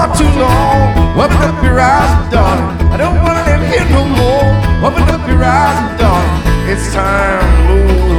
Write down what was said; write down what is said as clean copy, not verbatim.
far too long. Open up your eyes, darling. I don't wanna live here no more. Open up your eyes, darling. It's time to move